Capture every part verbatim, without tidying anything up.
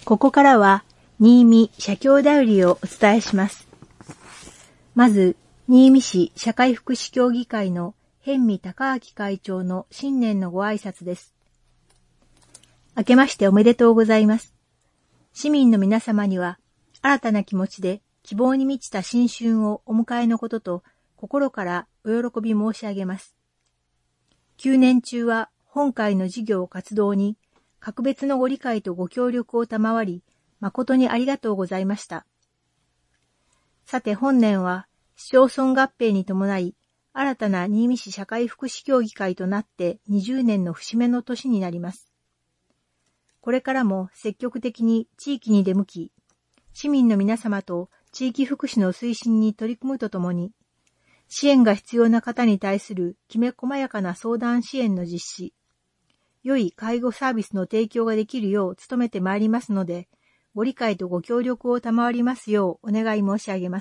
ここからは、新見社協だよりをお伝えします。まず、新見市社会福祉協議会の辺見孝明会長の新年のご挨拶です。明けましておめでとうございます。市民の皆様には、新たな気持ちで希望に満ちた新春をお迎えのことと、心からお喜び申し上げます。旧年中は本会の事業活動に、格別のご理解とご協力を賜り、誠にありがとうございました。さて本年は、市町村合併に伴い、新たな新見市社会福祉協議会となってにじゅうねんの節目の年になります。これからも積極的に地域に出向き、市民の皆様と地域福祉の推進に取り組むとともに、支援が必要な方に対するきめ細やかな相談支援の実施、良い介護サービスの提供ができるよう努めてまいりますので、ご理解とご協力を賜りますようお願い申し上げます。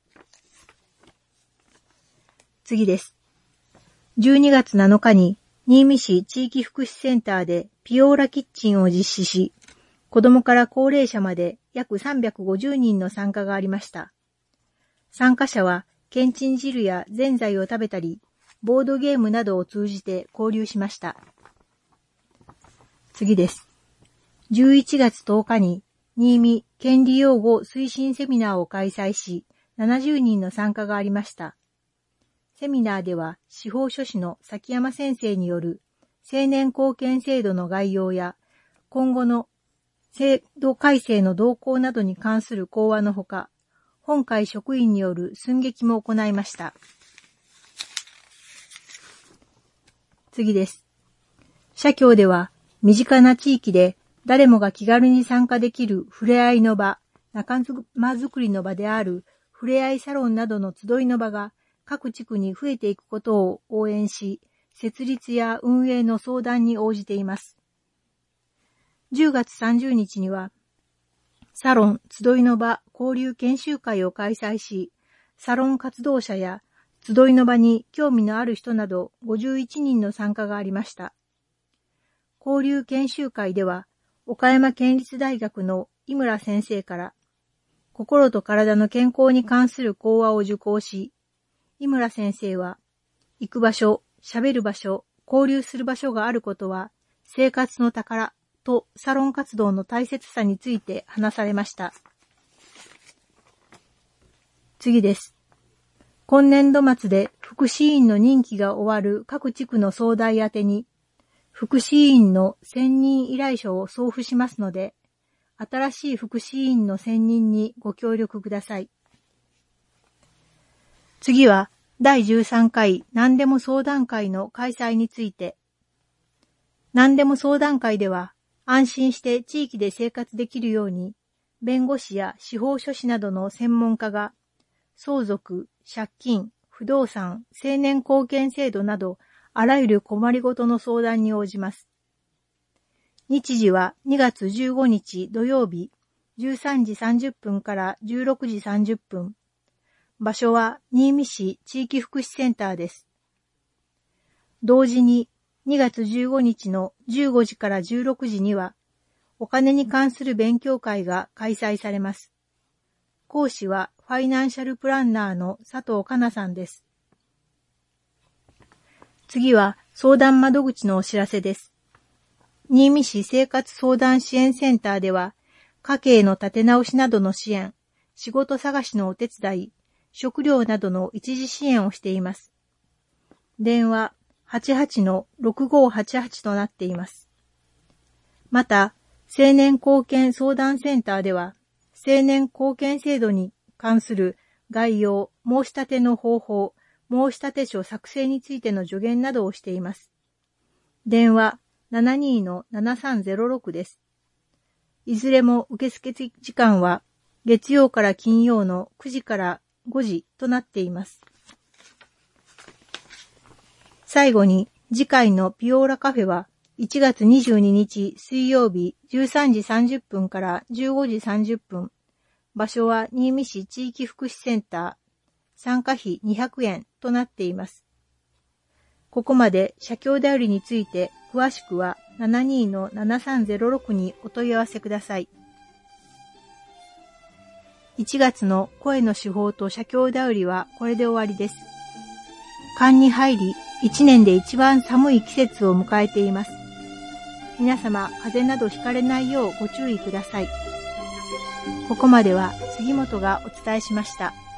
次です。じゅうにがつなのかに新見市地域福祉センターでピオーラキッチンを実施し、子どもから高齢者まで約さんびゃくごじゅうにんの参加がありました。参加者はけんちん汁やぜんざいを食べたり、ボードゲームなどを通じて交流しました。次です。じゅういちがつとおかに新見権利擁護推進セミナーを開催し、ななじゅうにんの参加がありました。セミナーでは司法書士の崎山先生による青年貢献制度の概要や今後の制度改正の動向などに関する講話のほか、本会職員による寸劇も行いました。次です。社協では身近な地域で誰もが気軽に参加できるふれあいの場、仲間づくりの場であるふれあいサロンなどの集いの場が各地区に増えていくことを応援し、設立や運営の相談に応じています。じゅうがつさんじゅうにちには、サロン集いの場交流研修会を開催し、サロン活動者や集いの場に興味のある人などごじゅういちにんの参加がありました。交流研修会では、岡山県立大学の井村先生から、心と体の健康に関する講話を受講し、井村先生は、行く場所、喋る場所、交流する場所があることは、生活の宝とサロン活動の大切さについて話されました。次です。今年度末で福祉員の任期が終わる各地区の総代宛てに、福祉員の選任依頼書を送付しますので、新しい福祉員の選任にご協力ください。次は、だいじゅうさんかい何でも相談会の開催について。何でも相談会では、安心して地域で生活できるように、弁護士や司法書士などの専門家が、相続、借金、不動産、青年貢献制度など、あらゆる困りごとの相談に応じます。日時はにがつじゅうごにち土曜日じゅうさんじさんじゅっぷんからじゅうろくじさんじゅっぷん。場所は新見市地域福祉センターです。同時ににがつじゅうごにちのじゅうごじからじゅうろくじにはお金に関する勉強会が開催されます。講師はファイナンシャルプランナーの佐藤香奈さんです。次は相談窓口のお知らせです。新見市生活相談支援センターでは、家計の立て直しなどの支援、仕事探しのお手伝い、食料などの一時支援をしています。電話 はちはちのろくごはちはち となっています。また、青年貢献相談センターでは、青年貢献制度に関する概要、申し立ての方法、申立書作成についての助言などをしています。電話 ななにのななさんぜろろく です。いずれも受付時間は月曜から金曜のくじからごじとなっています。最後に次回のピオーラカフェはいちがつにじゅうににち水曜日じゅうさんじさんじゅっぷんからじゅうごじさんじゅっぷん。場所は新見市地域福祉センター。参加費にひゃくえんとなっています。ここまで社協だよりについて詳しくは ななにのななさんぜろろく にお問い合わせください。 いちがつの声の手法と写経だよりはこれで終わりです。寒に入り、いちねんで一番寒い季節を迎えています。皆様、風邪などひかれないようご注意ください。ここまでは杉本がお伝えしました。